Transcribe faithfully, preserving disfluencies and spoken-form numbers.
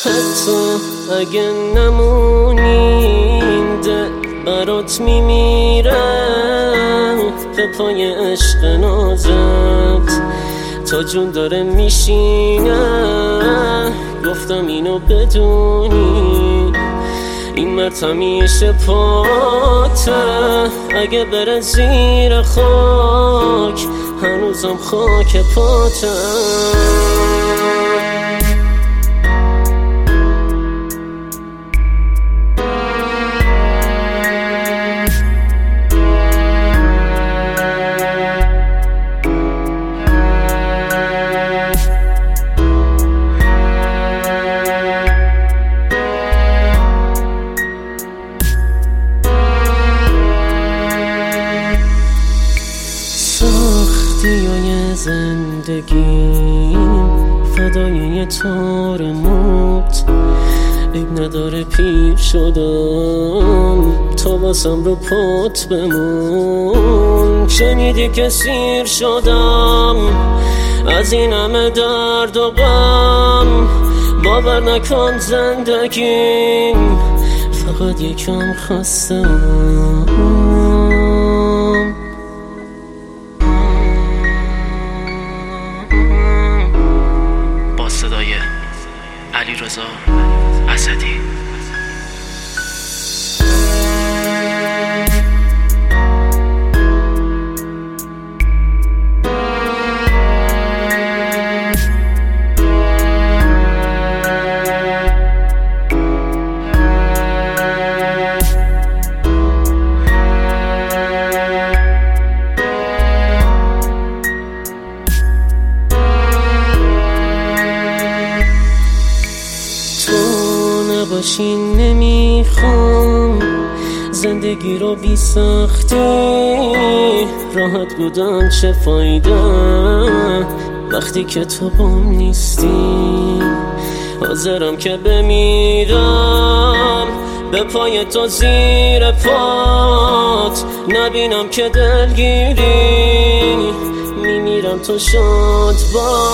حتی اگه نمونیم ده برات میمیرم به پای عشق نازت تا جون داره میشینه. گفتم اینو بدونی این مرد همیشه پاته، اگه بره زیر خاک هنوزم خاک پاته. سختیای زندگیم فدای یه تار موت، عیب نداره پیر شدم تا واسم رو پات بمون. شنیدی که سیر شدم از این همه درد و غم، باور نکن زندگیم فقط یکم خستم. صدای علیرضا اسدی. باشین نمیخوام زندگی رو بی سختی، راحت بودن چه فایده وقتی که تو بام نیستی. حاضرم که بمیرم به پای تو زیر پات، نبینم که دلگیری میمیرم تو شاد باش.